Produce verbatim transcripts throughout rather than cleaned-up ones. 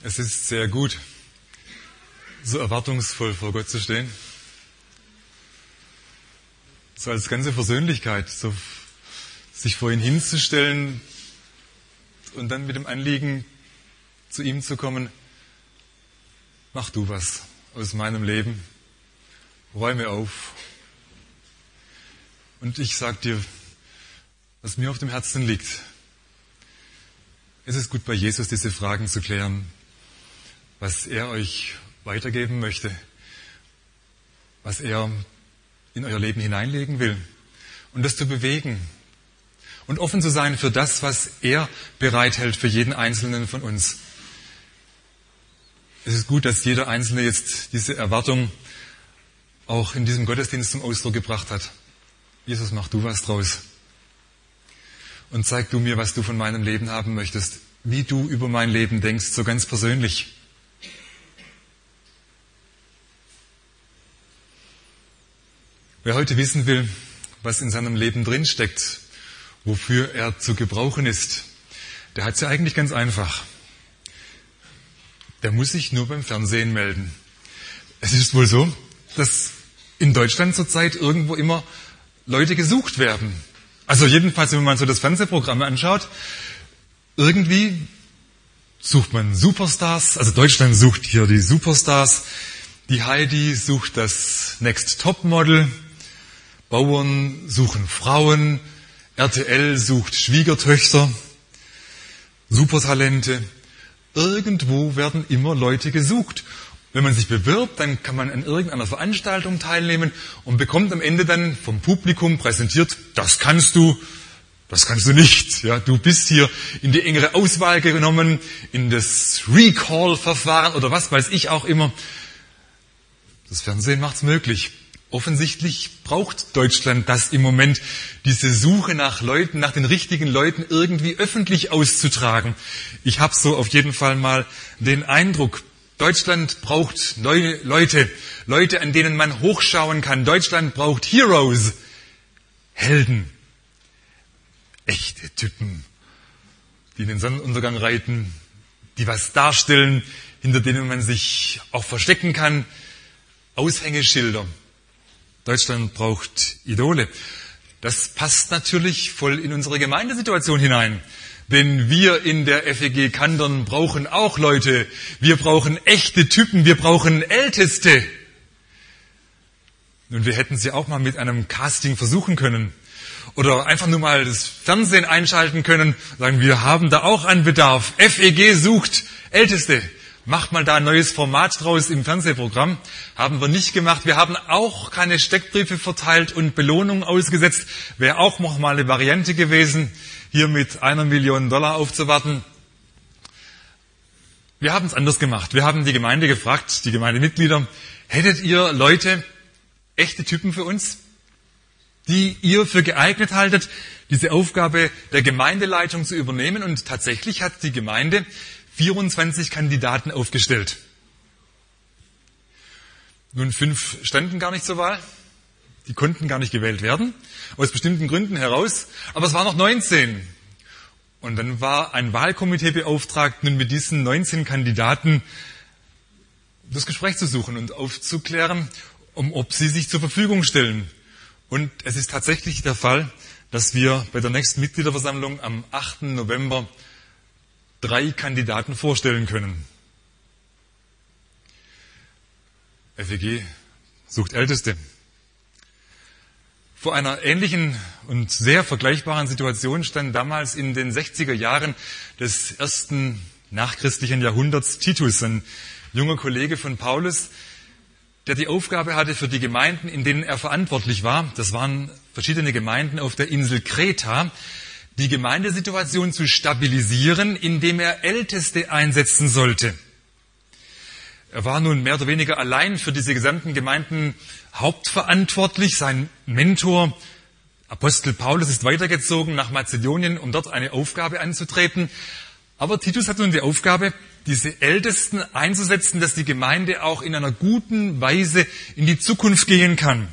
Es ist sehr gut, so erwartungsvoll vor Gott zu stehen. So als ganze Persönlichkeit, so sich vor ihn hinzustellen und dann mit dem Anliegen zu ihm zu kommen, mach du was aus meinem Leben, räume auf. Und ich sag dir, was mir auf dem Herzen liegt. Es ist gut, bei Jesus diese Fragen zu klären, was er euch weitergeben möchte, was er in euer Leben hineinlegen will und das zu bewegen und offen zu sein für das, was er bereithält für jeden Einzelnen von uns. Es ist gut, dass jeder Einzelne jetzt diese Erwartung auch in diesem Gottesdienst zum Ausdruck gebracht hat. Jesus, mach du was draus. Und zeig du mir, was du von meinem Leben haben möchtest, wie du über mein Leben denkst, so ganz persönlich. Wer heute wissen will, was in seinem Leben drinsteckt, wofür er zu gebrauchen ist, der hat es ja eigentlich ganz einfach. Der muss sich nur beim Fernsehen melden. Es ist wohl so, dass in Deutschland zurzeit irgendwo immer Leute gesucht werden. Also jedenfalls, wenn man so das Fernsehprogramm anschaut, irgendwie sucht man Superstars, also Deutschland sucht hier die Superstars, die Heidi sucht das Next Top Model, Bauern suchen Frauen, R T L sucht Schwiegertöchter, Supertalente. Irgendwo werden immer Leute gesucht. Wenn man sich bewirbt, dann kann man an irgendeiner Veranstaltung teilnehmen und bekommt am Ende dann vom Publikum präsentiert, das kannst du, das kannst du nicht. Ja, du bist hier in die engere Auswahl genommen, in das Recall-Verfahren oder was weiß ich auch immer. Das Fernsehen macht's möglich. Offensichtlich braucht Deutschland das im Moment, diese Suche nach Leuten, nach den richtigen Leuten irgendwie öffentlich auszutragen. Ich habe so auf jeden Fall mal den Eindruck, Deutschland braucht neue Leute, Leute, an denen man hochschauen kann. Deutschland braucht Heroes, Helden, echte Typen, die in den Sonnenuntergang reiten, die was darstellen, hinter denen man sich auch verstecken kann, Aushängeschilder. Deutschland braucht Idole. Das passt natürlich voll in unsere Gemeindesituation hinein. Denn wir in der F E G Kandern brauchen auch Leute. Wir brauchen echte Typen, wir brauchen Älteste. Nun, wir hätten sie auch mal mit einem Casting versuchen können. Oder einfach nur mal das Fernsehen einschalten können. Sagen, wir haben da auch einen Bedarf. F E G sucht Älteste. Macht mal da ein neues Format draus im Fernsehprogramm. Haben wir nicht gemacht. Wir haben auch keine Steckbriefe verteilt und Belohnungen ausgesetzt. Wäre auch noch mal eine Variante gewesen, hier mit einer Million Dollar aufzuwarten. Wir haben es anders gemacht. Wir haben die Gemeinde gefragt, die Gemeindemitglieder, hättet ihr Leute, echte Typen für uns, die ihr für geeignet haltet, diese Aufgabe der Gemeindeleitung zu übernehmen? Und tatsächlich hat die Gemeinde vierundzwanzig Kandidaten aufgestellt. Nun, fünf standen gar nicht zur Wahl. Die konnten gar nicht gewählt werden, aus bestimmten Gründen heraus. Aber es waren noch neunzehn. Und dann war ein Wahlkomitee beauftragt, nun mit diesen neunzehn Kandidaten das Gespräch zu suchen und aufzuklären, um, ob sie sich zur Verfügung stellen. Und es ist tatsächlich der Fall, dass wir bei der nächsten Mitgliederversammlung am achten November drei Kandidaten vorstellen können. F E G sucht Älteste. Vor einer ähnlichen und sehr vergleichbaren Situation stand damals in den sechziger Jahren des ersten nachchristlichen Jahrhunderts Titus, ein junger Kollege von Paulus, der die Aufgabe hatte für die Gemeinden, in denen er verantwortlich war, das waren verschiedene Gemeinden auf der Insel Kreta, die Gemeindesituation zu stabilisieren, indem er Älteste einsetzen sollte. Er war nun mehr oder weniger allein für diese gesamten Gemeinden hauptverantwortlich. Sein Mentor, Apostel Paulus, ist weitergezogen nach Mazedonien, um dort eine Aufgabe anzutreten. Aber Titus hat nun die Aufgabe, diese Ältesten einzusetzen, dass die Gemeinde auch in einer guten Weise in die Zukunft gehen kann.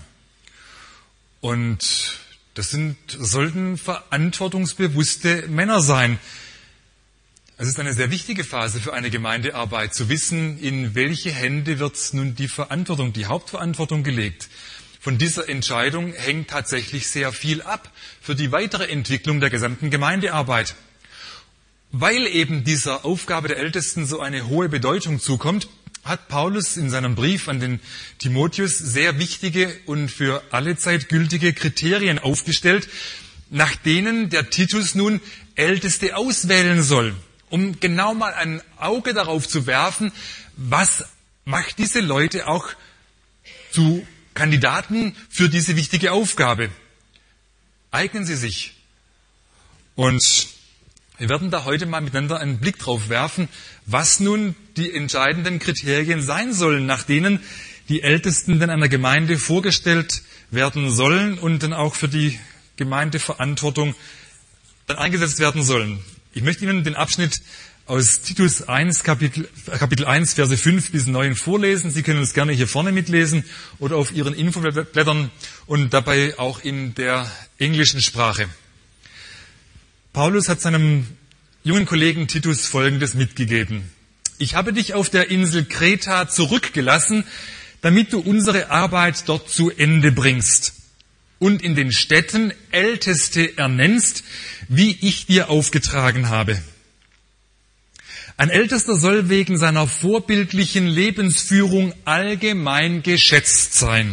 Und das sind, sollten verantwortungsbewusste Männer sein. Es ist eine sehr wichtige Phase für eine Gemeindearbeit, zu wissen, in welche Hände wird nun die Verantwortung, die Hauptverantwortung gelegt. Von dieser Entscheidung hängt tatsächlich sehr viel ab für die weitere Entwicklung der gesamten Gemeindearbeit. Weil eben dieser Aufgabe der Ältesten so eine hohe Bedeutung zukommt, hat Paulus in seinem Brief an den Timotheus sehr wichtige und für alle Zeit gültige Kriterien aufgestellt, nach denen der Titus nun Älteste auswählen soll, um genau mal ein Auge darauf zu werfen, was macht diese Leute auch zu Kandidaten für diese wichtige Aufgabe. Eignen sie sich. Und wir werden da heute mal miteinander einen Blick drauf werfen, was nun die entscheidenden Kriterien sein sollen, nach denen die Ältesten dann einer Gemeinde vorgestellt werden sollen und dann auch für die Gemeindeverantwortung dann eingesetzt werden sollen. Ich möchte Ihnen den Abschnitt aus Titus eins, Kapitel, Kapitel eins, Verse fünf bis neun vorlesen. Sie können es gerne hier vorne mitlesen oder auf Ihren Infoblättern und dabei auch in der englischen Sprache. Paulus hat seinem jungen Kollegen Titus Folgendes mitgegeben. Ich habe dich auf der Insel Kreta zurückgelassen, damit du unsere Arbeit dort zu Ende bringst und in den Städten Älteste ernennst, wie ich dir aufgetragen habe. Ein Ältester soll wegen seiner vorbildlichen Lebensführung allgemein geschätzt sein.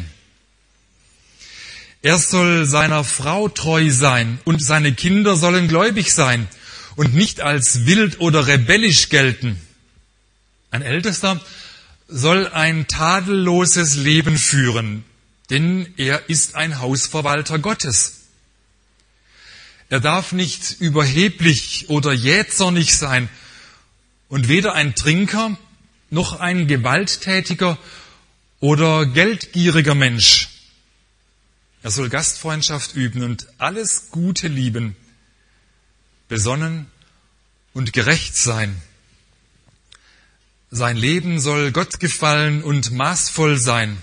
Er soll seiner Frau treu sein und seine Kinder sollen gläubig sein und nicht als wild oder rebellisch gelten. Ein Ältester soll ein tadelloses Leben führen, denn er ist ein Hausverwalter Gottes. Er darf nicht überheblich oder jähzornig sein und weder ein Trinker noch ein gewalttätiger oder geldgieriger Mensch. Er soll Gastfreundschaft üben und alles Gute lieben, besonnen und gerecht sein. Sein Leben soll Gott gefallen und maßvoll sein.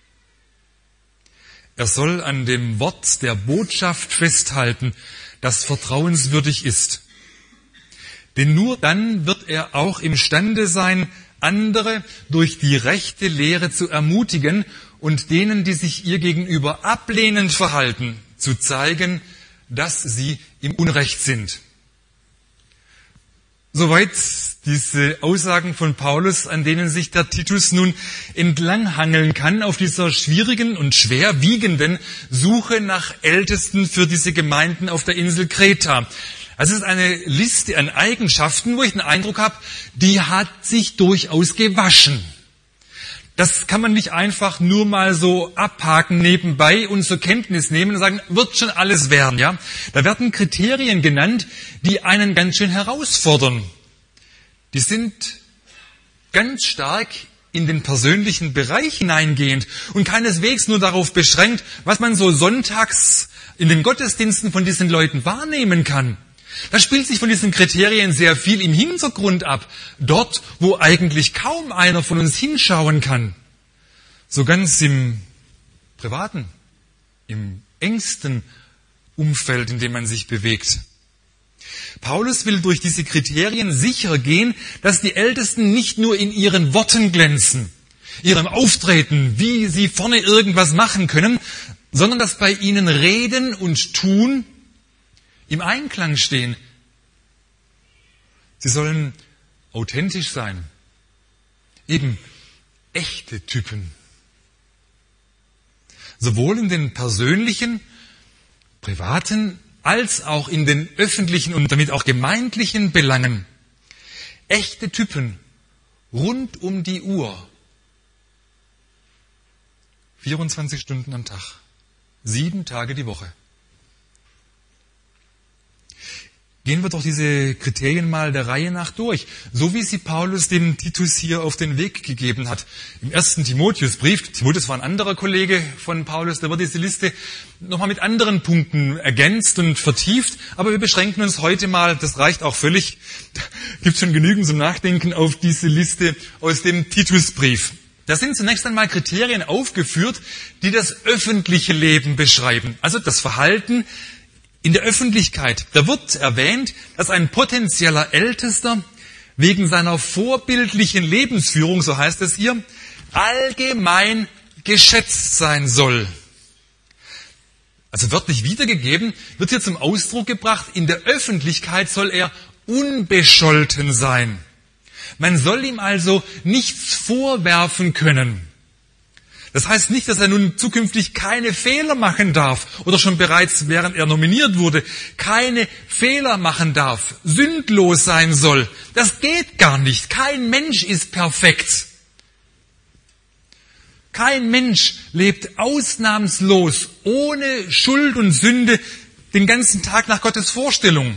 Er soll an dem Wort der Botschaft festhalten, das vertrauenswürdig ist. Denn nur dann wird er auch imstande sein, andere durch die rechte Lehre zu ermutigen und denen, die sich ihr gegenüber ablehnend verhalten, zu zeigen, dass sie im Unrecht sind. Soweit diese Aussagen von Paulus, an denen sich der Titus nun entlanghangeln kann auf dieser schwierigen und schwerwiegenden Suche nach Ältesten für diese Gemeinden auf der Insel Kreta. Es ist eine Liste an Eigenschaften, wo ich den Eindruck habe, die hat sich durchaus gewaschen. Das kann man nicht einfach nur mal so abhaken nebenbei und zur Kenntnis nehmen und sagen, wird schon alles werden, ja? Da werden Kriterien genannt, die einen ganz schön herausfordern. Die sind ganz stark in den persönlichen Bereich hineingehend und keineswegs nur darauf beschränkt, was man so sonntags in den Gottesdiensten von diesen Leuten wahrnehmen kann. Da spielt sich von diesen Kriterien sehr viel im Hintergrund ab, dort, wo eigentlich kaum einer von uns hinschauen kann. So ganz im privaten, im engsten Umfeld, in dem man sich bewegt. Paulus will durch diese Kriterien sicher gehen, dass die Ältesten nicht nur in ihren Worten glänzen, ihrem Auftreten, wie sie vorne irgendwas machen können, sondern dass bei ihnen Reden und Tun im Einklang stehen. Sie sollen authentisch sein. Eben echte Typen. Sowohl in den persönlichen, privaten, als auch in den öffentlichen und damit auch gemeindlichen Belangen. Echte Typen rund um die Uhr. vierundzwanzig Stunden am Tag. Sieben Tage die Woche. Gehen wir doch diese Kriterien mal der Reihe nach durch, so wie sie Paulus dem Titus hier auf den Weg gegeben hat. Im ersten Timotheusbrief, Timotheus war ein anderer Kollege von Paulus, da wird diese Liste nochmal mit anderen Punkten ergänzt und vertieft, aber wir beschränken uns heute mal, das reicht auch völlig, da gibt es schon genügend zum Nachdenken auf diese Liste aus dem Titusbrief. Da sind zunächst einmal Kriterien aufgeführt, die das öffentliche Leben beschreiben, also das Verhalten in der Öffentlichkeit, da wird erwähnt, dass ein potenzieller Ältester wegen seiner vorbildlichen Lebensführung, so heißt es hier, allgemein geschätzt sein soll. Also wörtlich wiedergegeben, wird hier zum Ausdruck gebracht, in der Öffentlichkeit soll er unbescholten sein. Man soll ihm also nichts vorwerfen können. Das heißt nicht, dass er nun zukünftig keine Fehler machen darf oder schon bereits, während er nominiert wurde, keine Fehler machen darf, sündlos sein soll. Das geht gar nicht. Kein Mensch ist perfekt. Kein Mensch lebt ausnahmslos, ohne Schuld und Sünde, den ganzen Tag nach Gottes Vorstellung.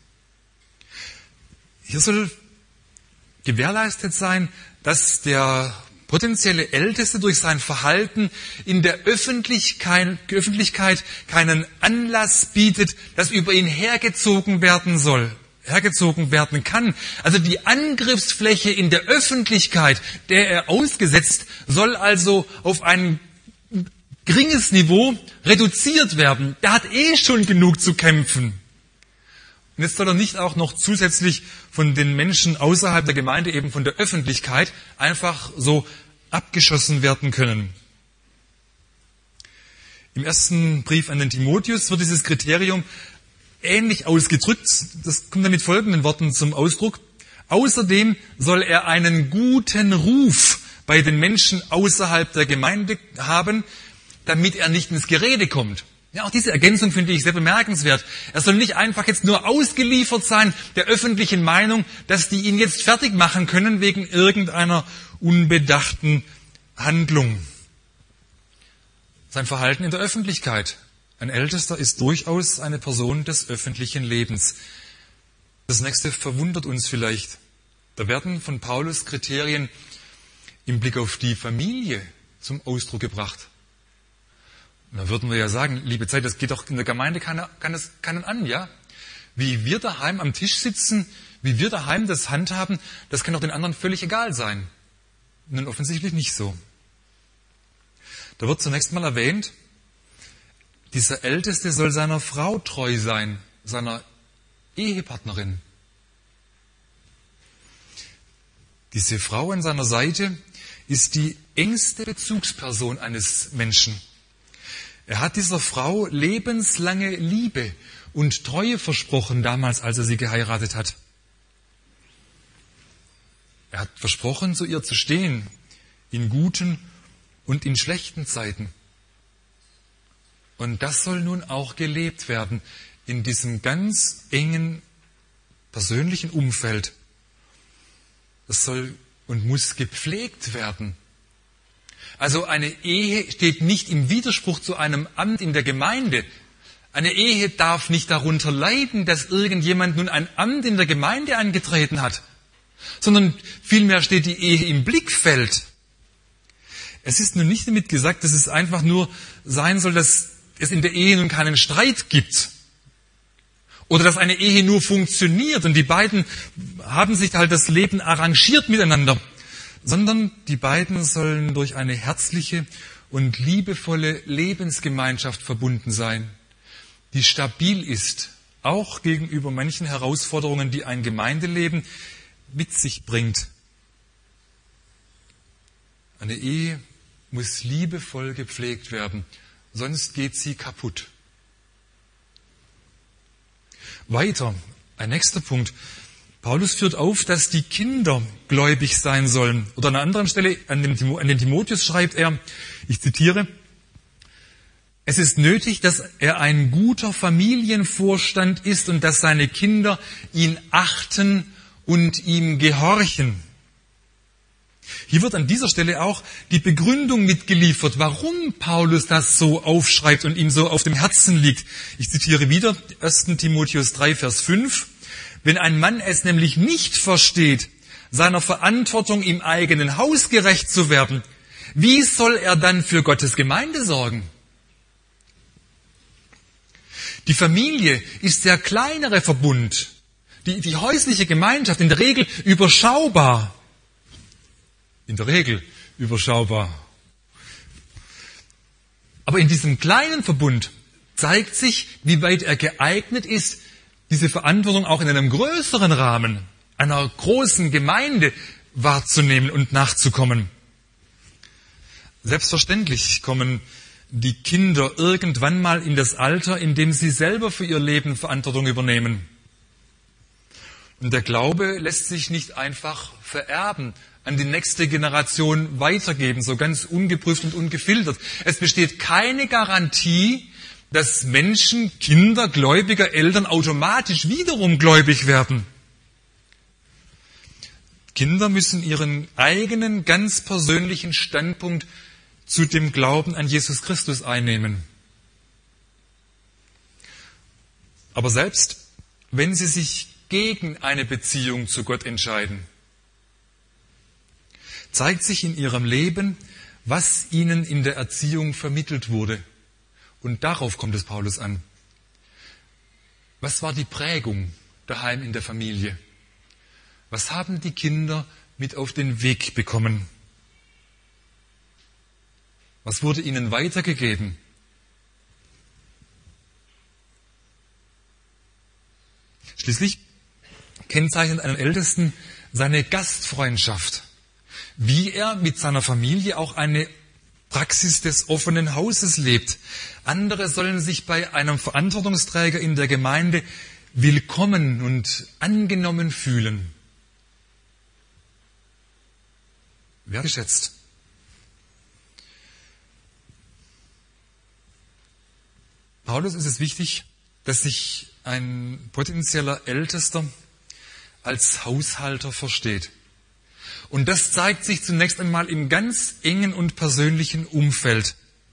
Hier soll gewährleistet sein, dass der potenzielle Älteste durch sein Verhalten in der Öffentlichkeit, Öffentlichkeit keinen Anlass bietet, dass über ihn hergezogen werden soll, hergezogen werden kann. Also die Angriffsfläche in der Öffentlichkeit, der er ausgesetzt, soll also auf ein geringes Niveau reduziert werden. Der hat eh schon genug zu kämpfen. Und jetzt soll er nicht auch noch zusätzlich von den Menschen außerhalb der Gemeinde, eben von der Öffentlichkeit, einfach so abgeschossen werden können. Im ersten Brief an den Timotheus wird dieses Kriterium ähnlich ausgedrückt. Das kommt dann mit folgenden Worten zum Ausdruck. Außerdem soll er einen guten Ruf bei den Menschen außerhalb der Gemeinde haben, damit er nicht ins Gerede kommt. Ja, auch diese Ergänzung finde ich sehr bemerkenswert. Er soll nicht einfach jetzt nur ausgeliefert sein der öffentlichen Meinung, dass die ihn jetzt fertig machen können wegen irgendeiner unbedachten Handlung. Sein Verhalten in der Öffentlichkeit. Ein Ältester ist durchaus eine Person des öffentlichen Lebens. Das nächste verwundert uns vielleicht. Da werden von Paulus Kriterien im Blick auf die Familie zum Ausdruck gebracht. Und da würden wir ja sagen, liebe Zeit, das geht doch in der Gemeinde keiner, kann es keinen an, ja? Wie wir daheim am Tisch sitzen, wie wir daheim das handhaben, das kann doch den anderen völlig egal sein. Nun offensichtlich nicht so. Da wird zunächst mal erwähnt, dieser Älteste soll seiner Frau treu sein, seiner Ehepartnerin. Diese Frau an seiner Seite ist die engste Bezugsperson eines Menschen. Er hat dieser Frau lebenslange Liebe und Treue versprochen, damals, als er sie geheiratet hat. Er hat versprochen, zu ihr zu stehen, in guten und in schlechten Zeiten. Und das soll nun auch gelebt werden in diesem ganz engen persönlichen Umfeld. Das soll und muss gepflegt werden. Also eine Ehe steht nicht im Widerspruch zu einem Amt in der Gemeinde. Eine Ehe darf nicht darunter leiden, dass irgendjemand nun ein Amt in der Gemeinde angetreten hat, sondern vielmehr steht die Ehe im Blickfeld. Es ist nun nicht damit gesagt, dass es einfach nur sein soll, dass es in der Ehe nun keinen Streit gibt oder dass eine Ehe nur funktioniert und die beiden haben sich halt das Leben arrangiert miteinander, sondern die beiden sollen durch eine herzliche und liebevolle Lebensgemeinschaft verbunden sein, die stabil ist, auch gegenüber manchen Herausforderungen, die ein Gemeindeleben mit sich bringt. Eine Ehe muss liebevoll gepflegt werden, sonst geht sie kaputt. Weiter, ein nächster Punkt. Paulus führt auf, dass die Kinder gläubig sein sollen. Oder an einer anderen Stelle, an den, an den Timotheus schreibt er, ich zitiere, es ist nötig, dass er ein guter Familienvorstand ist und dass seine Kinder ihn achten und ihm gehorchen. Hier wird an dieser Stelle auch die Begründung mitgeliefert, warum Paulus das so aufschreibt und ihm so auf dem Herzen liegt. Ich zitiere wieder erster Timotheus drei, Vers fünf. Wenn ein Mann es nämlich nicht versteht, seiner Verantwortung im eigenen Haus gerecht zu werden, wie soll er dann für Gottes Gemeinde sorgen? Die Familie ist der kleinere Verbund, die, die häusliche Gemeinschaft in der Regel überschaubar. In der Regel überschaubar. Aber in diesem kleinen Verbund, zeigt sich, wie weit er geeignet ist, diese Verantwortung auch in einem größeren Rahmen, einer großen Gemeinde wahrzunehmen und nachzukommen. Selbstverständlich kommen die Kinder irgendwann mal in das Alter, in dem sie selber für ihr Leben Verantwortung übernehmen. Und der Glaube lässt sich nicht einfach vererben, an die nächste Generation weitergeben, so ganz ungeprüft und ungefiltert. Es besteht keine Garantie, dass Menschen, Kinder, gläubiger Eltern automatisch wiederum gläubig werden. Kinder müssen ihren eigenen, ganz persönlichen Standpunkt zu dem Glauben an Jesus Christus einnehmen. Aber selbst wenn sie sich gegen eine Beziehung zu Gott entscheiden, zeigt sich in ihrem Leben, was ihnen in der Erziehung vermittelt wurde. Und darauf kommt es Paulus an. Was war die Prägung daheim in der Familie? Was haben die Kinder mit auf den Weg bekommen? Was wurde ihnen weitergegeben? Schließlich kennzeichnet einen Ältesten seine Gastfreundschaft, wie er mit seiner Familie auch eine Praxis des offenen Hauses lebt. Andere sollen sich bei einem Verantwortungsträger in der Gemeinde willkommen und angenommen fühlen. Wertgeschätzt. Paulus ist es wichtig, dass sich ein potenzieller Ältester als Haushalter versteht. Und das zeigt sich zunächst einmal im ganz engen und persönlichen Umfeld.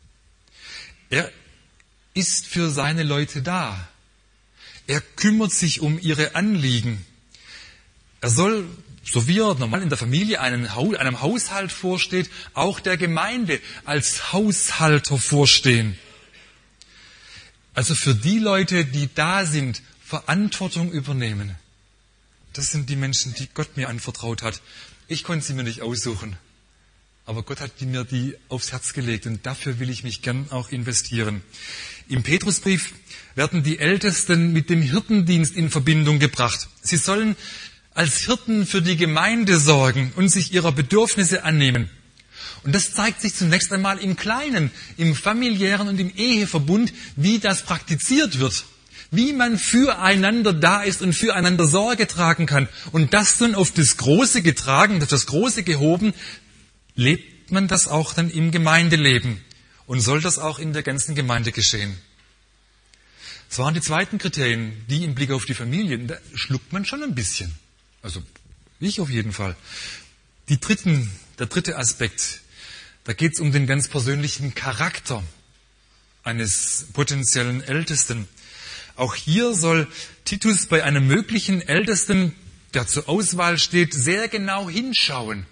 Er ist für seine Leute da. Er kümmert sich um ihre Anliegen. Er soll, so wie er normal in der Familie einem Haushalt vorsteht, auch der Gemeinde als Haushalter vorstehen. Also für die Leute, die da sind, Verantwortung übernehmen. Das sind die Menschen, die Gott mir anvertraut hat. Ich konnte sie mir nicht aussuchen, aber Gott hat mir die aufs Herz gelegt und dafür will ich mich gern auch investieren. Im Petrusbrief werden die Ältesten mit dem Hirtendienst in Verbindung gebracht. Sie sollen als Hirten für die Gemeinde sorgen und sich ihrer Bedürfnisse annehmen. Und das zeigt sich zunächst einmal im Kleinen, im familiären und im Eheverbund, wie das praktiziert wird. Wie man füreinander da ist und füreinander Sorge tragen kann. Und das dann auf das Große getragen, auf das Große gehoben, lebt man das auch dann im Gemeindeleben. Und soll das auch in der ganzen Gemeinde geschehen. Das waren die zweiten Kriterien, die im Blick auf die Familie. Da schluckt man schon ein bisschen. Also ich auf jeden Fall. Die dritten, der dritte Aspekt, da geht es um den ganz persönlichen Charakter eines potenziellen Ältesten. Auch hier soll Titus bei einem möglichen Ältesten, der zur Auswahl steht, sehr genau hinschauen.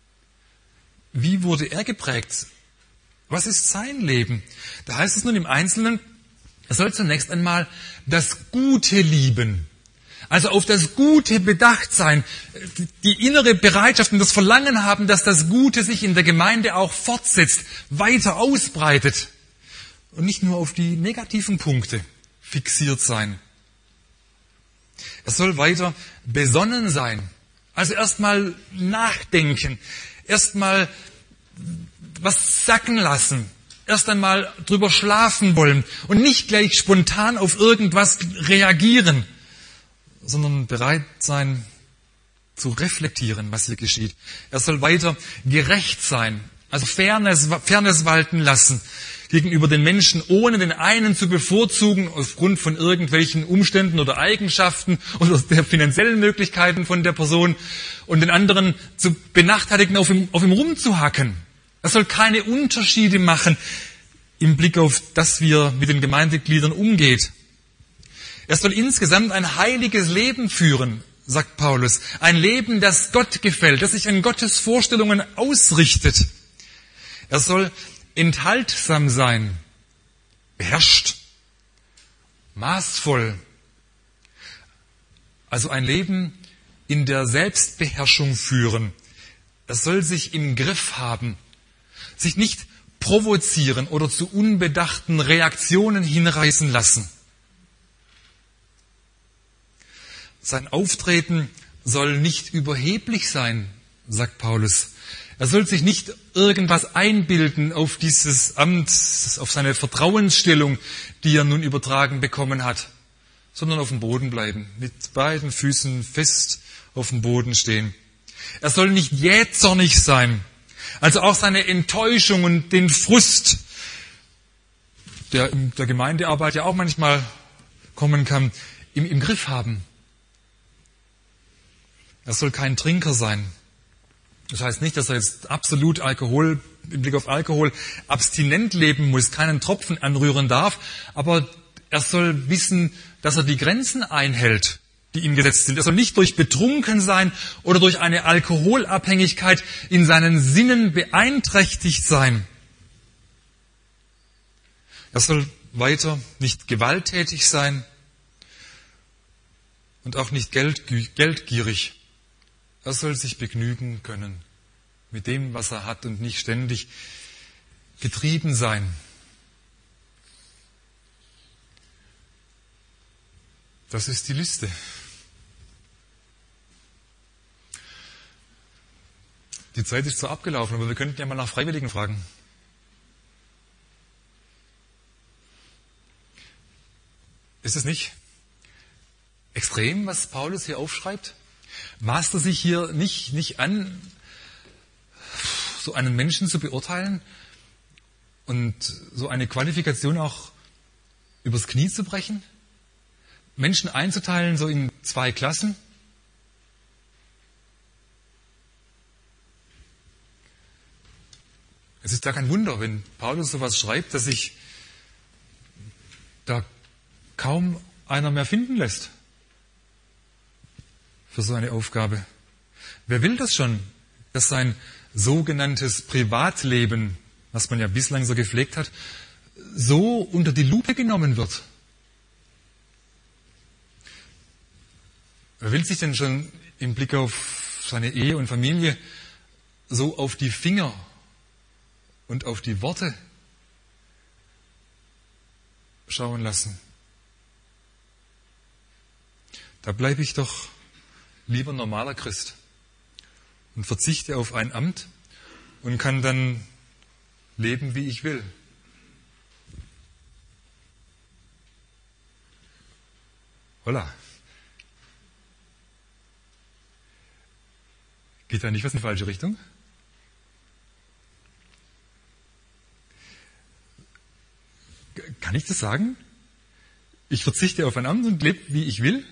Wie wurde er geprägt? Was ist sein Leben? Da heißt es nun im Einzelnen, er soll zunächst einmal das Gute lieben. Also auf das Gute bedacht sein, die innere Bereitschaft und das Verlangen haben, dass das Gute sich in der Gemeinde auch fortsetzt, weiter ausbreitet. Und nicht nur auf die negativen Punkte fixiert sein. Er soll weiter besonnen sein. Also erstmal nachdenken, erstmal was sacken lassen, erst einmal drüber schlafen wollen und nicht gleich spontan auf irgendwas reagieren, sondern bereit sein zu reflektieren, was hier geschieht. Er soll weiter gerecht sein, also Fairness, Fairness walten lassen gegenüber den Menschen, ohne den einen zu bevorzugen aufgrund von irgendwelchen Umständen oder Eigenschaften oder der finanziellen Möglichkeiten von der Person und den anderen zu benachteiligen, auf ihm, auf ihm rumzuhacken. Er soll keine Unterschiede machen im Blick auf das, wie er mit den Gemeindegliedern umgeht. Er soll insgesamt ein heiliges Leben führen, sagt Paulus. Ein Leben, das Gott gefällt, das sich an Gottes Vorstellungen ausrichtet. Er soll enthaltsam sein, beherrscht, maßvoll. Also ein Leben in der Selbstbeherrschung führen. Er soll sich im Griff haben, sich nicht provozieren oder zu unbedachten Reaktionen hinreißen lassen. Sein Auftreten soll nicht überheblich sein, sagt Paulus. Er soll sich nicht irgendwas einbilden auf dieses Amt, auf seine Vertrauensstellung, die er nun übertragen bekommen hat, sondern auf dem Boden bleiben, mit beiden Füßen fest auf dem Boden stehen. Er soll nicht jähzornig sein, also auch seine Enttäuschung und den Frust, der in der Gemeindearbeit ja auch manchmal kommen kann, im, im Griff haben. Er soll kein Trinker sein. Das heißt nicht, dass er jetzt absolut Alkohol, im Blick auf Alkohol, abstinent leben muss, keinen Tropfen anrühren darf, aber er soll wissen, dass er die Grenzen einhält, die ihm gesetzt sind. Er soll nicht durch Betrunkensein oder durch eine Alkoholabhängigkeit in seinen Sinnen beeinträchtigt sein. Er soll weiter nicht gewalttätig sein und auch nicht geldgierig. Er soll sich begnügen können mit dem, was er hat und nicht ständig getrieben sein. Das ist die Liste. Die Zeit ist zwar abgelaufen, aber wir könnten ja mal nach Freiwilligen fragen. Ist es nicht extrem, was Paulus hier aufschreibt? Maßt er sich hier nicht, nicht an, so einen Menschen zu beurteilen und so eine Qualifikation auch übers Knie zu brechen? Menschen einzuteilen so in zwei Klassen? Es ist ja kein Wunder, wenn Paulus sowas schreibt, dass sich da kaum einer mehr finden lässt für so eine Aufgabe. Wer will das schon, dass sein sogenanntes Privatleben, was man ja bislang so gepflegt hat, so unter die Lupe genommen wird? Wer will sich denn schon im Blick auf seine Ehe und Familie so auf die Finger und auf die Worte schauen lassen? Da bleibe ich doch lieber normaler Christ und verzichte auf ein Amt und kann dann leben, wie ich will. Holla. Geht da nicht was in die falsche Richtung? Kann ich das sagen? Ich verzichte auf ein Amt und lebe, wie ich will?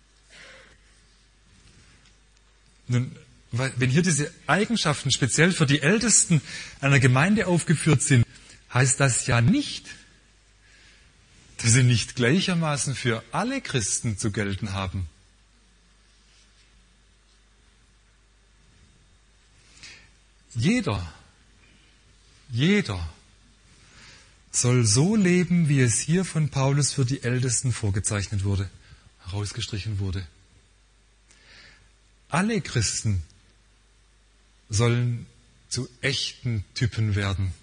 Nun, wenn hier diese Eigenschaften speziell für die Ältesten einer Gemeinde aufgeführt sind, heißt das ja nicht, dass sie nicht gleichermaßen für alle Christen zu gelten haben. Jeder, jeder soll so leben, wie es hier von Paulus für die Ältesten vorgezeichnet wurde, herausgestrichen wurde. Alle Christen sollen zu echten Typen werden.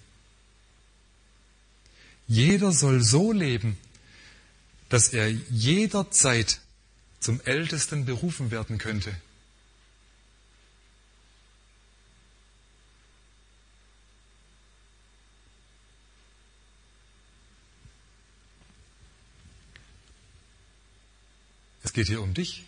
Jeder soll so leben, dass er jederzeit zum Ältesten berufen werden könnte. Es geht hier um dich.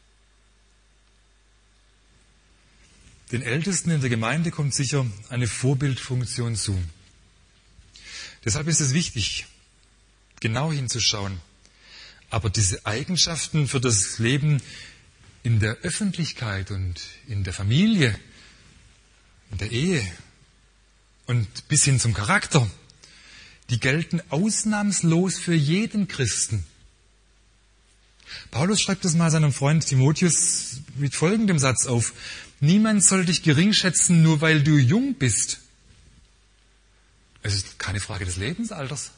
Den Ältesten in der Gemeinde kommt sicher eine Vorbildfunktion zu. Deshalb ist es wichtig, genau hinzuschauen. Aber diese Eigenschaften für das Leben in der Öffentlichkeit und in der Familie, in der Ehe und bis hin zum Charakter, die gelten ausnahmslos für jeden Christen. Paulus schreibt es mal seinem Freund Timotheus mit folgendem Satz auf: Niemand soll dich gering schätzen, nur weil du jung bist. Es ist keine Frage des Lebensalters.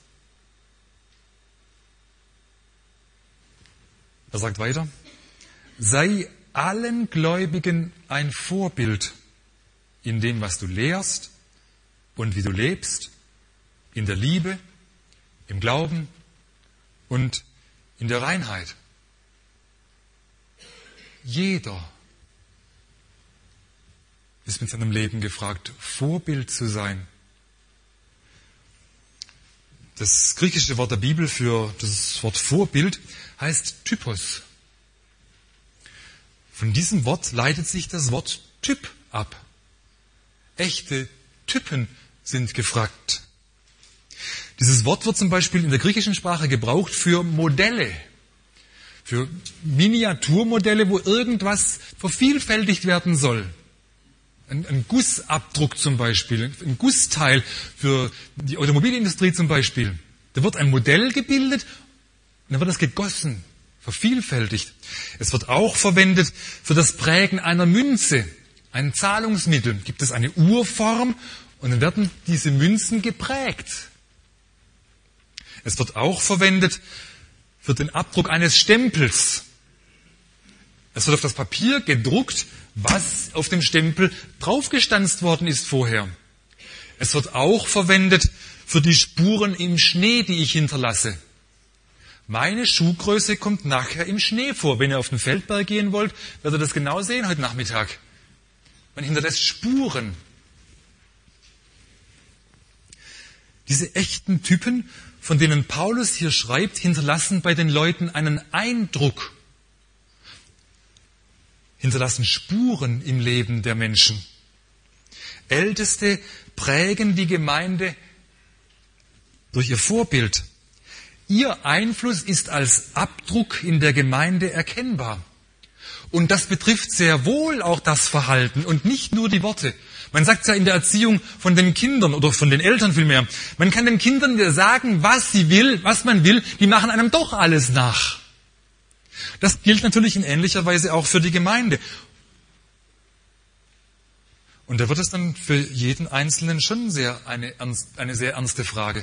Er sagt weiter: Sei allen Gläubigen ein Vorbild in dem, was du lehrst und wie du lebst in der Liebe, im Glauben und in der Reinheit. Jeder ist mit seinem Leben gefragt, Vorbild zu sein. Das griechische Wort der Bibel für das Wort Vorbild heißt Typos. Von diesem Wort leitet sich das Wort Typ ab. Echte Typen sind gefragt. Dieses Wort wird zum Beispiel in der griechischen Sprache gebraucht für Modelle, für Miniaturmodelle, wo irgendwas vervielfältigt werden soll. Ein, ein Gussabdruck zum Beispiel, ein Gussteil für die Automobilindustrie zum Beispiel. Da wird ein Modell gebildet und dann wird das gegossen, vervielfältigt. Es wird auch verwendet für das Prägen einer Münze, ein Zahlungsmittel. Gibt es eine Urform und dann werden diese Münzen geprägt. Es wird auch verwendet für den Abdruck eines Stempels. Es wird auf das Papier gedruckt, was auf dem Stempel draufgestanzt worden ist vorher. Es wird auch verwendet für die Spuren im Schnee, die ich hinterlasse. Meine Schuhgröße kommt nachher im Schnee vor. Wenn ihr auf den Feldberg gehen wollt, werdet ihr das genau sehen heute Nachmittag. Man hinterlässt Spuren. Diese echten Typen, von denen Paulus hier schreibt, hinterlassen bei den Leuten einen Eindruck, hinterlassen Spuren im Leben der Menschen. Älteste prägen die Gemeinde durch ihr Vorbild. Ihr Einfluss ist als Abdruck in der Gemeinde erkennbar. Und das betrifft sehr wohl auch das Verhalten und nicht nur die Worte. Man sagt ja in der Erziehung von den Kindern oder von den Eltern vielmehr, man kann den Kindern ja sagen, was sie will, was man will, die machen einem doch alles nach. Das gilt natürlich in ähnlicher Weise auch für die Gemeinde. Und da wird es dann für jeden Einzelnen schon sehr eine, ernst, eine sehr ernste Frage.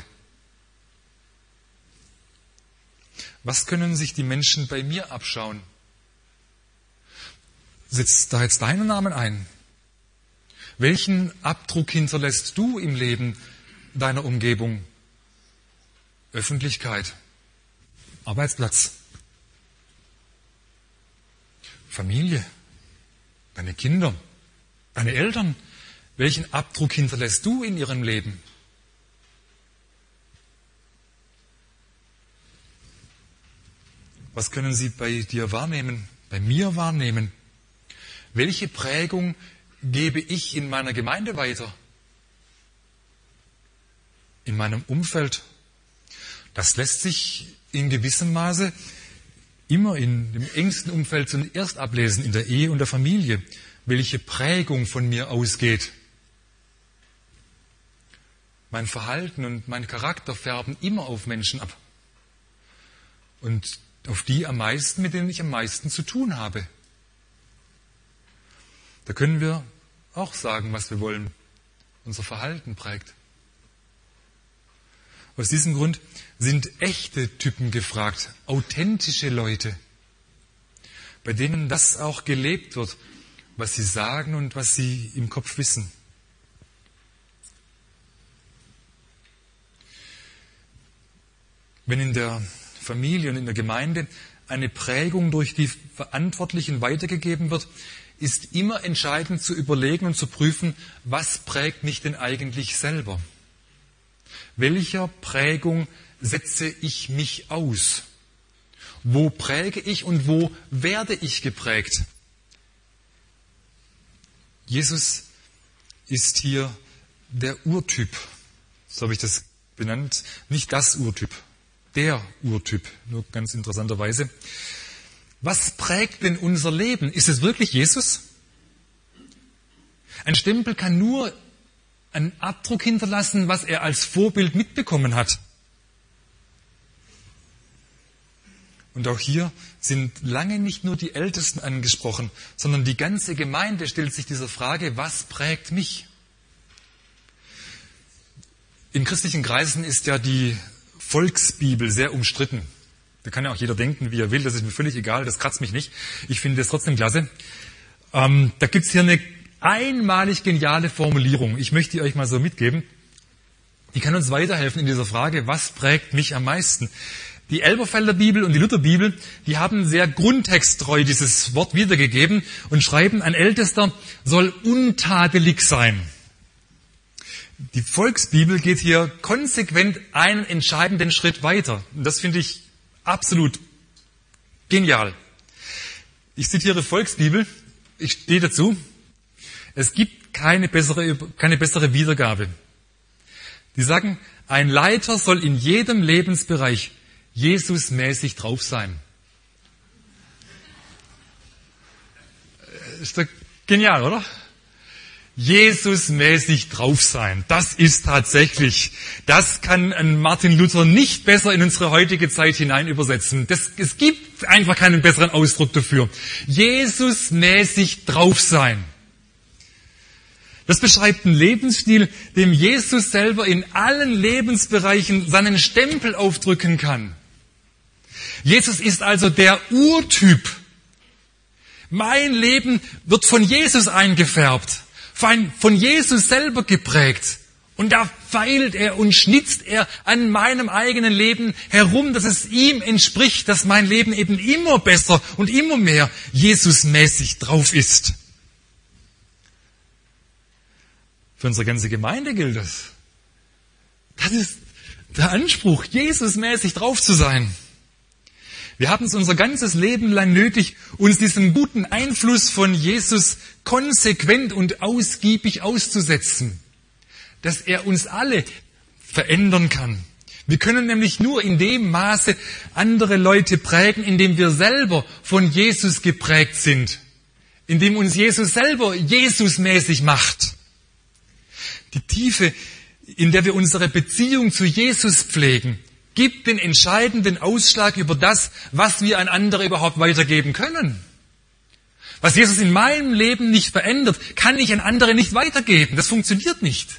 Was können sich die Menschen bei mir abschauen? Setzt da jetzt deinen Namen ein? Welchen Abdruck hinterlässt du im Leben deiner Umgebung? Öffentlichkeit, Arbeitsplatz, Familie, deine Kinder, deine Eltern. Welchen Abdruck hinterlässt du in ihrem Leben? Was können sie bei dir wahrnehmen, bei mir wahrnehmen? Welche Prägung gebe ich in meiner Gemeinde weiter? In meinem Umfeld? Das lässt sich in gewissem Maße immer in dem engsten Umfeld zuerst ablesen, in der Ehe und der Familie, welche Prägung von mir ausgeht. Mein Verhalten und mein Charakter färben immer auf Menschen ab. Und auf die am meisten, mit denen ich am meisten zu tun habe. Da können wir auch sagen, was wir wollen. Unser Verhalten prägt. Aus diesem Grund sind echte Typen gefragt, authentische Leute, bei denen das auch gelebt wird, was sie sagen und was sie im Kopf wissen. Wenn in der Familie und in der Gemeinde eine Prägung durch die Verantwortlichen weitergegeben wird, ist immer entscheidend zu überlegen und zu prüfen, was prägt mich denn eigentlich selber? Welcher Prägung setze ich mich aus? Wo präge ich und wo werde ich geprägt? Jesus ist hier der Urtyp, so habe ich das benannt, nicht das Urtyp. Der Urtyp, nur ganz interessanterweise. Was prägt denn unser Leben? Ist es wirklich Jesus? Ein Stempel kann nur einen Abdruck hinterlassen, was er als Vorbild mitbekommen hat. Und auch hier sind lange nicht nur die Ältesten angesprochen, sondern die ganze Gemeinde stellt sich dieser Frage, was prägt mich? In christlichen Kreisen ist ja die Volksbibel sehr umstritten. Da kann ja auch jeder denken, wie er will, das ist mir völlig egal, das kratzt mich nicht. Ich finde das trotzdem klasse. Ähm, da gibt's hier eine einmalig geniale Formulierung. Ich möchte die euch mal so mitgeben. die kann uns weiterhelfen in dieser Frage, was prägt mich am meisten? Die Elberfelder Bibel und die Lutherbibel, die haben sehr grundtexttreu dieses Wort wiedergegeben und schreiben, ein Ältester soll untadelig sein. Die Volksbibel geht hier konsequent einen entscheidenden Schritt weiter. Und das finde ich absolut genial. Ich zitiere Volksbibel, ich stehe dazu, es gibt keine bessere, keine bessere Wiedergabe. Die sagen, ein Leiter soll in jedem Lebensbereich Jesusmäßig drauf sein. Ist doch genial, oder? Jesusmäßig drauf sein. Das ist tatsächlich, das kann ein Martin Luther nicht besser in unsere heutige Zeit hinein übersetzen. Das, es gibt einfach keinen besseren Ausdruck dafür. Jesusmäßig drauf sein. Das beschreibt einen Lebensstil, dem Jesus selber in allen Lebensbereichen seinen Stempel aufdrücken kann. Jesus ist also der Urtyp. Mein Leben wird von Jesus eingefärbt, von Jesus selber geprägt. Und da feilt er und schnitzt er an meinem eigenen Leben herum, dass es ihm entspricht, dass mein Leben eben immer besser und immer mehr Jesusmäßig drauf ist. Für unsere ganze Gemeinde gilt das. Das ist der Anspruch, Jesusmäßig drauf zu sein. Wir haben es unser ganzes Leben lang nötig, uns diesem guten Einfluss von Jesus konsequent und ausgiebig auszusetzen, dass er uns alle verändern kann. Wir können nämlich nur in dem Maße andere Leute prägen, indem wir selber von Jesus geprägt sind, indem uns Jesus selber Jesusmäßig macht. Die Tiefe, in der wir unsere Beziehung zu Jesus pflegen, gibt den entscheidenden Ausschlag über das, was wir an andere überhaupt weitergeben können. Was Jesus in meinem Leben nicht verändert, kann ich an andere nicht weitergeben. Das funktioniert nicht.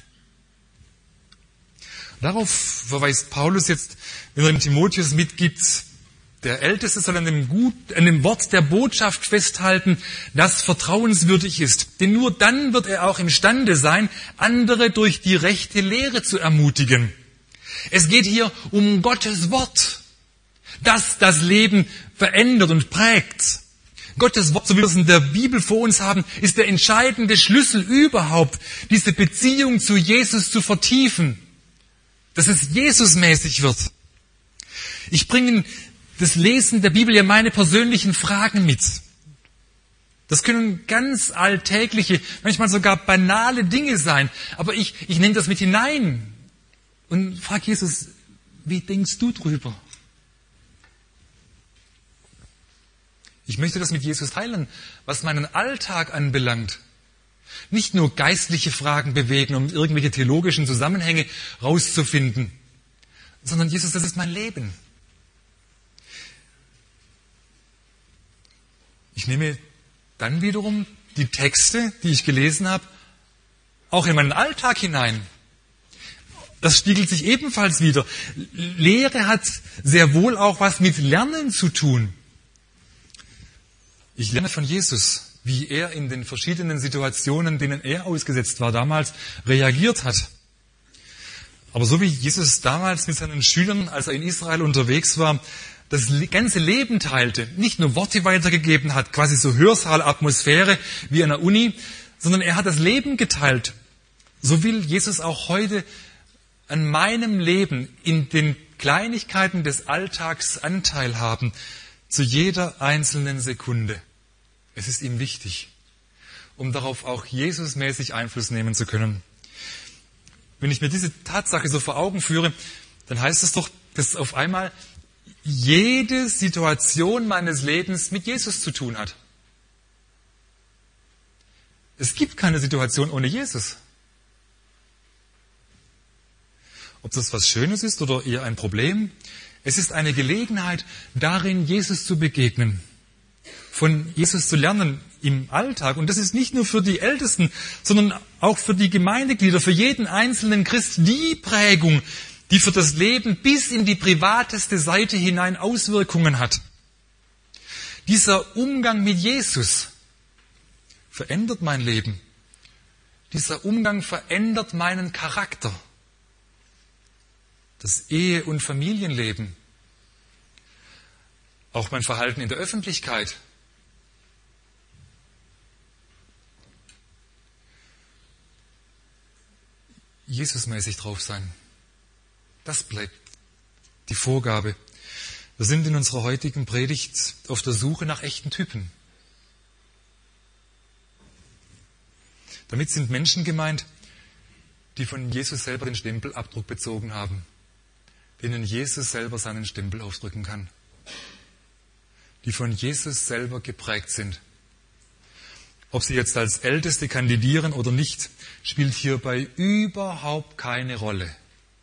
Darauf verweist Paulus jetzt, wenn er dem Timotheus mitgibt, der Älteste soll an dem, Gut, an dem Wort der Botschaft festhalten, das vertrauenswürdig ist. Denn nur dann wird er auch imstande sein, andere durch die rechte Lehre zu ermutigen. Es geht hier um Gottes Wort, das das Leben verändert und prägt. Gottes Wort, so wie wir es in der Bibel vor uns haben, ist der entscheidende Schlüssel überhaupt, diese Beziehung zu Jesus zu vertiefen, dass es Jesusmäßig wird. Ich bringe das Lesen der Bibel ja meine persönlichen Fragen mit. Das können ganz alltägliche, manchmal sogar banale Dinge sein, aber ich, ich nehme das mit hinein. Und frag Jesus, wie denkst du drüber? Ich möchte das mit Jesus teilen, was meinen Alltag anbelangt. Nicht nur geistliche Fragen bewegen, um irgendwelche theologischen Zusammenhänge rauszufinden, sondern Jesus, das ist mein Leben. Ich nehme dann wiederum die Texte, die ich gelesen habe, auch in meinen Alltag hinein. Das spiegelt sich ebenfalls wider. Lehre hat sehr wohl auch was mit Lernen zu tun. Ich lerne von Jesus, wie er in den verschiedenen Situationen, denen er ausgesetzt war, damals reagiert hat. Aber so wie Jesus damals mit seinen Schülern, als er in Israel unterwegs war, das ganze Leben teilte, nicht nur Worte weitergegeben hat, quasi so Hörsaal-Atmosphäre wie an der Uni, sondern er hat das Leben geteilt. So will Jesus auch heute an meinem Leben in den Kleinigkeiten des Alltags Anteil haben, zu jeder einzelnen Sekunde. Es ist ihm wichtig, um darauf auch Jesusmäßig Einfluss nehmen zu können. Wenn ich mir diese Tatsache so vor Augen führe, dann heißt es doch, dass auf einmal jede Situation meines Lebens mit Jesus zu tun hat. Es gibt keine Situation ohne Jesus. Ob das was Schönes ist oder eher ein Problem, es ist eine Gelegenheit, darin Jesus zu begegnen, von Jesus zu lernen im Alltag. Und das ist nicht nur für die Ältesten, sondern auch für die Gemeindeglieder, für jeden einzelnen Christ die Prägung, die für das Leben bis in die privateste Seite hinein Auswirkungen hat. Dieser Umgang mit Jesus verändert mein Leben. Dieser Umgang verändert meinen Charakter. das Ehe- und Familienleben, auch mein Verhalten in der Öffentlichkeit. Jesusmäßig drauf sein. Das bleibt die Vorgabe. Wir sind in unserer heutigen Predigt auf der Suche nach echten Typen. Damit sind Menschen gemeint, die von Jesus selber den Stempelabdruck bezogen haben, denen Jesus selber seinen Stempel aufdrücken kann, die von Jesus selber geprägt sind. Ob sie jetzt als Älteste kandidieren oder nicht, spielt hierbei überhaupt keine Rolle.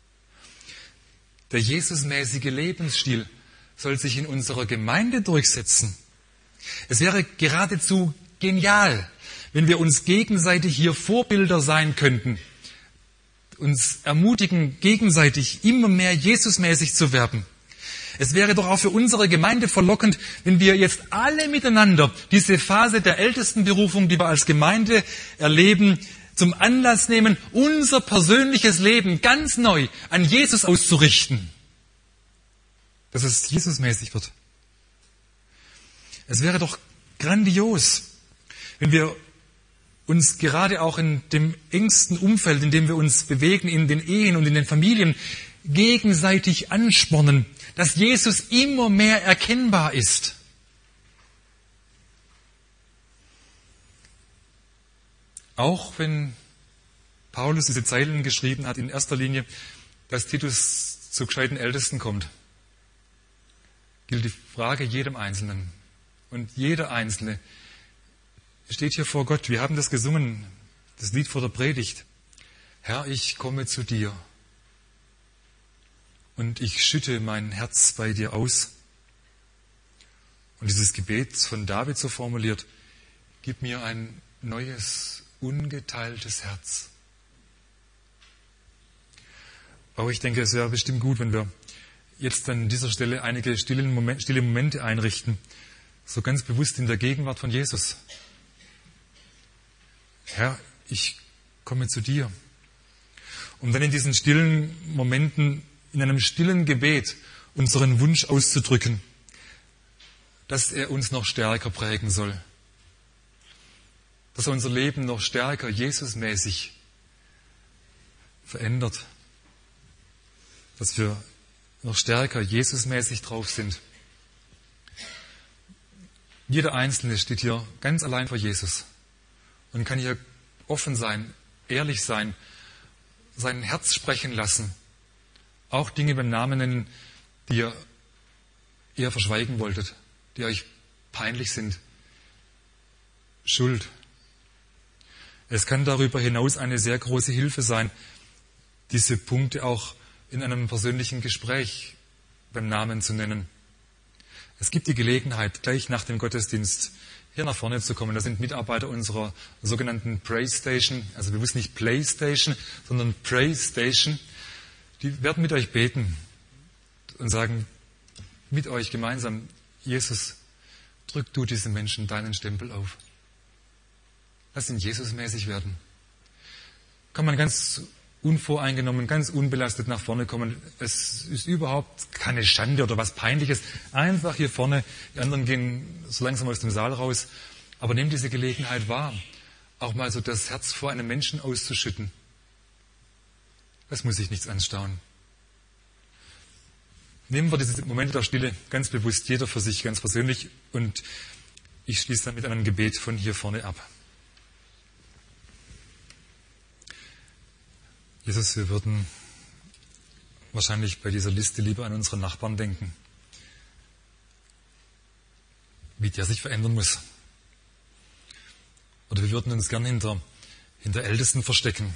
Der Jesusmäßige Lebensstil soll sich in unserer Gemeinde durchsetzen. Es wäre geradezu genial, wenn wir uns gegenseitig hier Vorbilder sein könnten, uns ermutigen, gegenseitig immer mehr Jesusmäßig zu werden. Es wäre doch auch für unsere Gemeinde verlockend, wenn wir jetzt alle miteinander diese Phase der Ältestenberufung, die wir als Gemeinde erleben, zum Anlass nehmen, unser persönliches Leben ganz neu an Jesus auszurichten. Dass es Jesusmäßig wird. Es wäre doch grandios, wenn wir uns gerade auch in dem engsten Umfeld, in dem wir uns bewegen, in den Ehen und in den Familien, gegenseitig anspornen, dass Jesus immer mehr erkennbar ist. Auch wenn Paulus diese Zeilen geschrieben hat, in erster Linie, dass Titus zu gescheiten Ältesten kommt, gilt die Frage jedem Einzelnen. Und jeder Einzelne steht hier vor Gott. Wir haben das gesungen, das Lied vor der Predigt. Herr, ich komme zu dir und ich schütte mein Herz bei dir aus. Und dieses Gebet von David so formuliert, gib mir ein neues, ungeteiltes Herz. Aber ich denke, es wäre bestimmt gut, wenn wir jetzt an dieser Stelle einige stille Momente, stille Momente einrichten, so ganz bewusst in der Gegenwart von Jesus. Herr, ich komme zu dir. Um dann in diesen stillen Momenten, in einem stillen Gebet unseren Wunsch auszudrücken, dass er uns noch stärker prägen soll. Dass er unser Leben noch stärker Jesusmäßig verändert. Dass wir noch stärker Jesusmäßig drauf sind. Jeder Einzelne steht hier ganz allein vor Jesus und kann hier offen sein, ehrlich sein, sein Herz sprechen lassen. Auch Dinge beim Namen nennen, die ihr eher verschweigen wolltet, die euch peinlich sind. Schuld. Es kann darüber hinaus eine sehr große Hilfe sein, diese Punkte auch in einem persönlichen Gespräch beim Namen zu nennen. Es gibt die Gelegenheit, gleich nach dem Gottesdienst hier nach vorne zu kommen. Das sind Mitarbeiter unserer sogenannten Pray Station, also bewusst nicht Playstation, sondern Pray Station. Die werden mit euch beten und sagen mit euch gemeinsam, Jesus, drück du diesen Menschen deinen Stempel auf. Lass ihn Jesusmäßig werden. Kann man ganz unvoreingenommen, ganz unbelastet nach vorne kommen. Es ist überhaupt keine Schande oder was Peinliches. Einfach hier vorne, die anderen gehen so langsam aus dem Saal raus. Aber nehmt diese Gelegenheit wahr, auch mal so das Herz vor einem Menschen auszuschütten. Das muss sich nichts anstauen. Nehmen wir diese Momente der Stille ganz bewusst, jeder für sich ganz persönlich. Und ich schließe dann mit einem Gebet von hier vorne ab. Jesus, wir würden wahrscheinlich bei dieser Liste lieber an unsere Nachbarn denken, wie der sich verändern muss. Oder wir würden uns gern hinter, hinter Ältesten verstecken.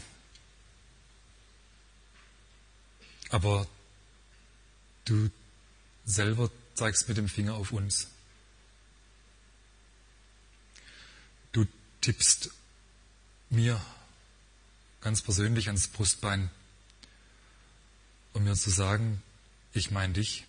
Aber du selber zeigst mit dem Finger auf uns. Du tippst mir ganz persönlich ans Brustbein, um mir zu sagen, ich meine dich.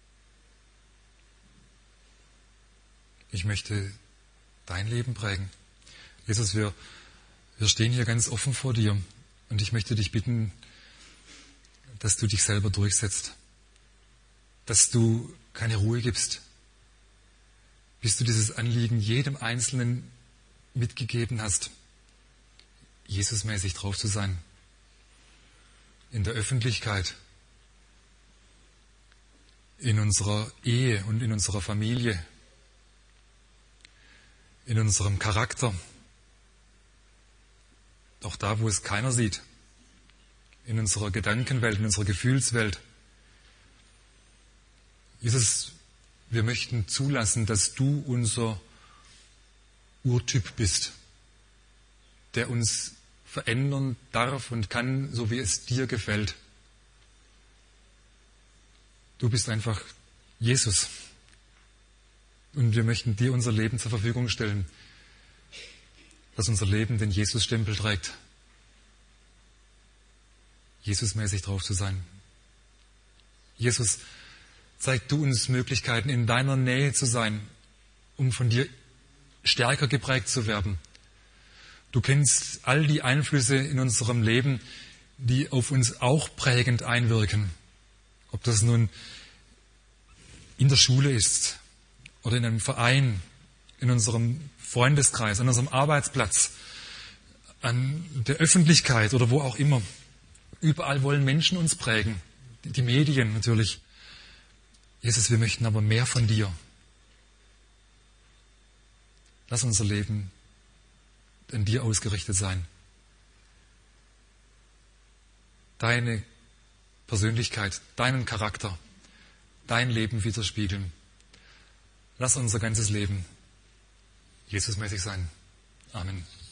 Ich möchte dein Leben prägen. Jesus, wir, wir stehen hier ganz offen vor dir und ich möchte dich bitten, dass du dich selber durchsetzt, dass du keine Ruhe gibst, bis du dieses Anliegen jedem Einzelnen mitgegeben hast, Jesusmäßig drauf zu sein. In der Öffentlichkeit, in unserer Ehe und in unserer Familie, in unserem Charakter, auch da, wo es keiner sieht, in unserer Gedankenwelt, in unserer Gefühlswelt. Jesus, wir möchten zulassen, dass du unser Urtyp bist, der uns verändern darf und kann, so wie es dir gefällt. Du bist einfach Jesus. Und wir möchten dir unser Leben zur Verfügung stellen, dass unser Leben den Jesus-Stempel trägt. Jesusmäßig drauf zu sein. Jesus, zeig du uns Möglichkeiten, in deiner Nähe zu sein, um von dir stärker geprägt zu werden. Du kennst all die Einflüsse in unserem Leben, die auf uns auch prägend einwirken. Ob das nun in der Schule ist oder in einem Verein, in unserem Freundeskreis, an unserem Arbeitsplatz, an der Öffentlichkeit oder wo auch immer. Überall wollen Menschen uns prägen, die Medien natürlich. Jesus, wir möchten aber mehr von dir. Lass unser Leben an dir ausgerichtet sein. Deine Persönlichkeit, deinen Charakter, dein Leben widerspiegeln. Lass unser ganzes Leben Jesusmäßig sein. Amen.